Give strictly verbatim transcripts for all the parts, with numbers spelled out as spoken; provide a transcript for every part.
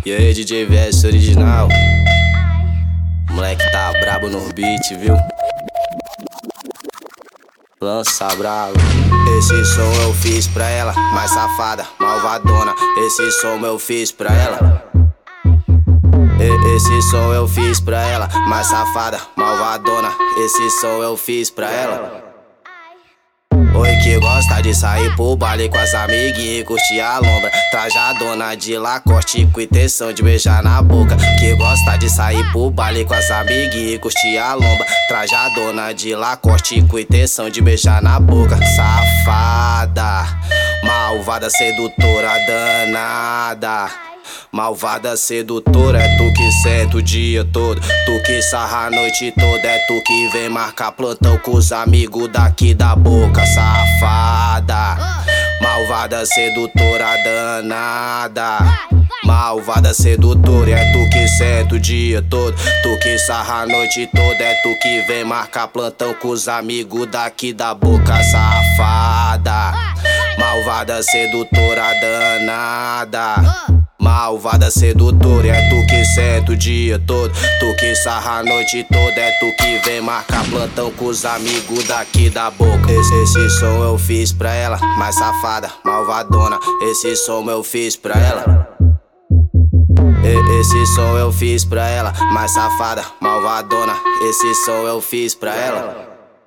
E aí, D J V S original. Moleque tá brabo no beat, viu? Lança bravo. Esse som eu fiz pra ela, mais safada, malvadona. Esse som eu fiz pra ela. E esse som eu fiz pra ela, mais safada, malvadona. Esse som eu fiz pra ela. Oi, que gosta de sair pro baile com as amiguinhas e curtir a lombra. Trajadona de Lacoste com intenção de beijar na boca. Que gosta de sair pro baile com as amiguinhas e curtir a lombra. Trajadona de Lacoste com intenção de beijar na boca. Safada, malvada, sedutora, danada. Malvada, sedutora, é tu que senta o dia todo, tu que sarra a noite toda, é tu que vem marcar plantão com os amigos daqui da boca. Safada, malvada, sedutora, danada. Malvada, sedutora, é tu que senta o dia todo, tu que sarra a noite toda, é tu que vem marcar plantão com os amigos daqui da boca. Safada, malvada, sedutora, danada. Malvada, sedutora, é tu que senta o dia todo, tu que sarra a noite toda, é tu que vem marcar plantão com os amigos daqui da boca. Esse, esse som eu fiz pra ela, mais safada, malvadona. Esse som eu fiz pra ela. E, esse som eu fiz pra ela, mais safada, malvadona. Esse som eu fiz pra ela.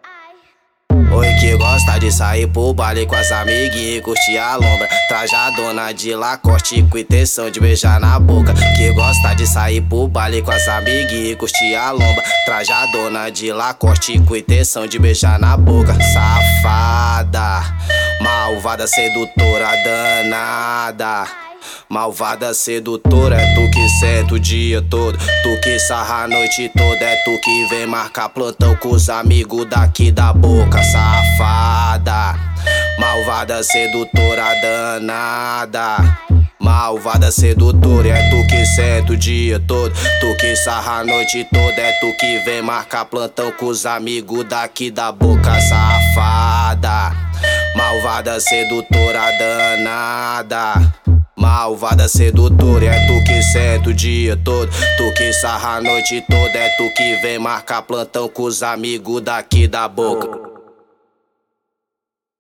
Oi, que gosta de sair pro baile com as amiguinhas e curtir a lombra. Trajadona de Lacoste com intenção de beijar na boca. Que gosta de sair pro baile com as amiguinhas e curtir a lombra. Trajadona de Lacoste com intenção de beijar na boca. Safada, malvada, sedutora, danada. Malvada, sedutora, é tu que senta o dia todo, tu que sarra a noite toda, é tu que vem marcar plantão com os amigos daqui da boca. Safada, malvada, sedutora, danada. Malvada, sedutora, é tu que senta o dia todo, tu que sarra a noite toda, é tu que vem marcar plantão com os amigos daqui da boca. Safada, malvada, sedutora, danada. Malvada, sedutora, é tu que senta o dia todo, tu que sarra a noite toda, é tu que vem marcar plantão com os amigos daqui da boca.